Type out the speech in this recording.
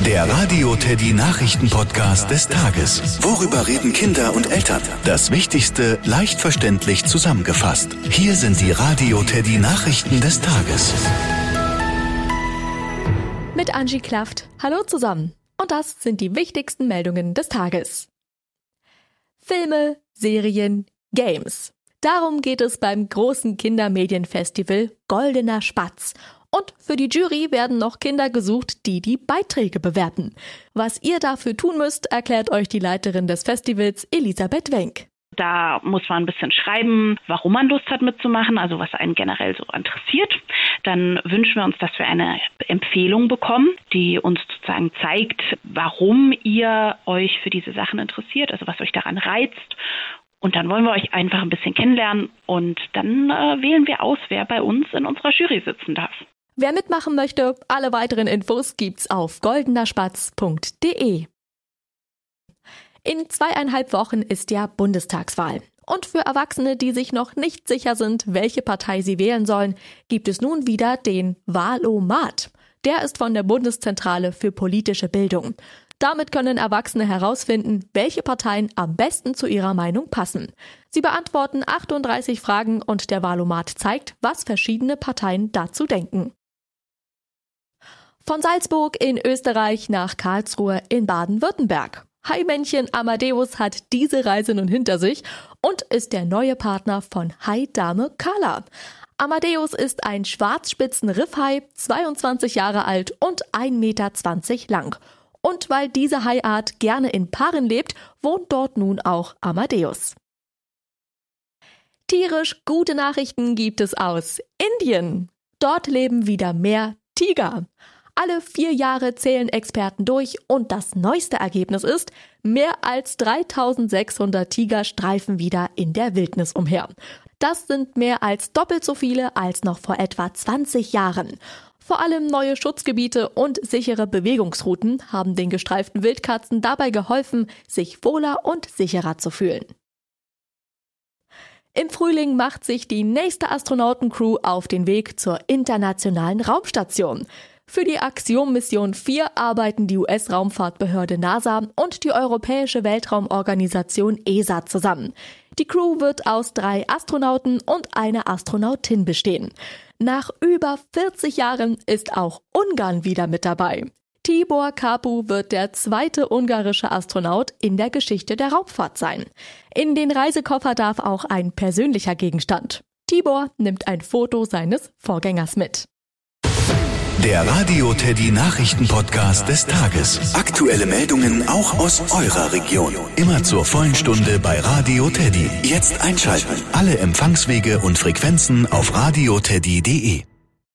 Der Radio Teddy Nachrichten-Podcast des Tages. Worüber reden Kinder und Eltern? Das Wichtigste leicht verständlich zusammengefasst. Hier sind die Radio Teddy Nachrichten des Tages. Mit Angie Klaft. Hallo zusammen. Und das sind die wichtigsten Meldungen des Tages. Filme, Serien, Games. Darum geht es beim großen Kindermedienfestival Goldener Spatz. Und für die Jury werden noch Kinder gesucht, die die Beiträge bewerten. Was ihr dafür tun müsst, erklärt euch die Leiterin des Festivals, Elisabeth Wenk. Da muss man ein bisschen schreiben, warum man Lust hat mitzumachen, also was einen generell so interessiert. Dann wünschen wir uns, dass wir eine Empfehlung bekommen, die uns sozusagen zeigt, warum ihr euch für diese Sachen interessiert, also was euch daran reizt. Und dann wollen wir euch einfach ein bisschen kennenlernen und dann wählen wir aus, wer bei uns in unserer Jury sitzen darf. Wer mitmachen möchte, alle weiteren Infos gibt's auf goldenerspatz.de. In 2,5 Wochen ist ja Bundestagswahl. Und für Erwachsene, die sich noch nicht sicher sind, welche Partei sie wählen sollen, gibt es nun wieder den Wahlomat. Der ist von der Bundeszentrale für politische Bildung. Damit können Erwachsene herausfinden, welche Parteien am besten zu ihrer Meinung passen. Sie beantworten 38 Fragen und der Wahlomat zeigt, was verschiedene Parteien dazu denken. Von Salzburg in Österreich nach Karlsruhe in Baden-Württemberg. Haimännchen Amadeus hat diese Reise nun hinter sich und ist der neue Partner von Hai-Dame Carla. Amadeus ist ein Schwarzspitzen-Riffhai, 22 Jahre alt und 1,20 Meter lang. Und weil diese Haiart gerne in Paaren lebt, wohnt dort nun auch Amadeus. Tierisch gute Nachrichten gibt es aus Indien. Dort leben wieder mehr Tiger. Alle 4 Jahre zählen Experten durch und das neueste Ergebnis ist, mehr als 3600 Tiger streifen wieder in der Wildnis umher. Das sind mehr als doppelt so viele als noch vor etwa 20 Jahren. Vor allem neue Schutzgebiete und sichere Bewegungsrouten haben den gestreiften Wildkatzen dabei geholfen, sich wohler und sicherer zu fühlen. Im Frühling macht sich die nächste Astronautencrew auf den Weg zur internationalen Raumstation. Für die Axiom-Mission 4 arbeiten die US-Raumfahrtbehörde NASA und die Europäische Weltraumorganisation ESA zusammen. Die Crew wird aus 3 Astronauten und einer Astronautin bestehen. Nach über 40 Jahren ist auch Ungarn wieder mit dabei. Tibor Kapu wird der 2. ungarische Astronaut in der Geschichte der Raumfahrt sein. In den Reisekoffer darf auch ein persönlicher Gegenstand. Tibor nimmt ein Foto seines Vorgängers mit. Der Radio Teddy Nachrichten-Podcast des Tages. Aktuelle Meldungen auch aus eurer Region. Immer zur vollen Stunde bei Radio Teddy. Jetzt einschalten. Alle Empfangswege und Frequenzen auf radioteddy.de.